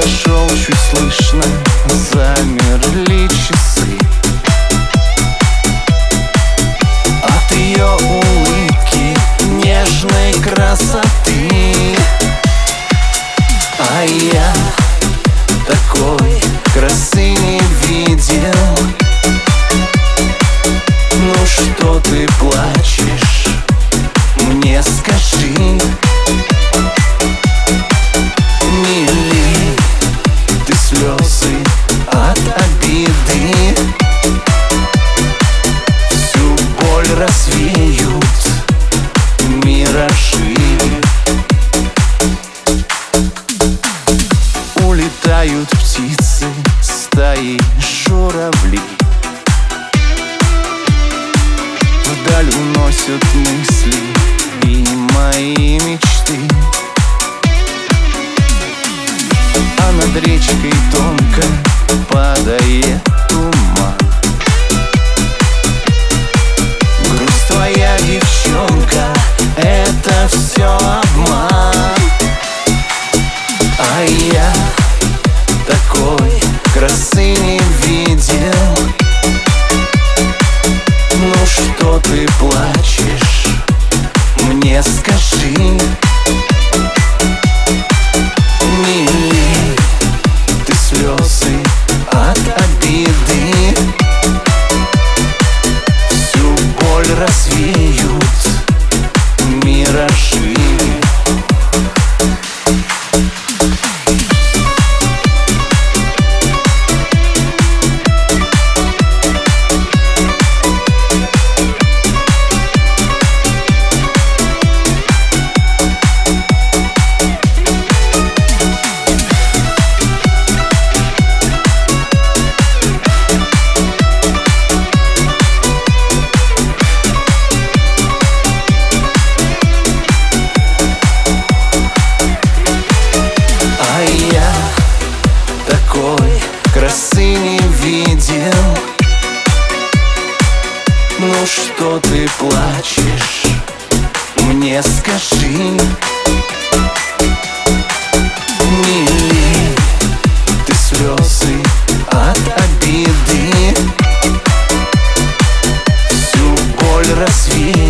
подошел, чуть слышно замерли часы. От ее улыбки нежной красоты. А я такой красы не видел. Ну что ты плачешь? Мне скажи. Не лей ты слезы от обиды. Всю боль развеют миражи. Улетают птицы, стаи журавли. Вдаль уносят мысли и мои мечты. А над речкой тонко падает туман. Грусть твоя, девчонка, это все обман. А я такой красы не видел. Ну что ты плачешь? Мне скажи. Не лей ты слезы от обиды. Всю боль развеют миражи. Такой красы не видел. Ну что ты плачешь? Мне скажи. Не лей ты слезы от обиды. Всю боль развей.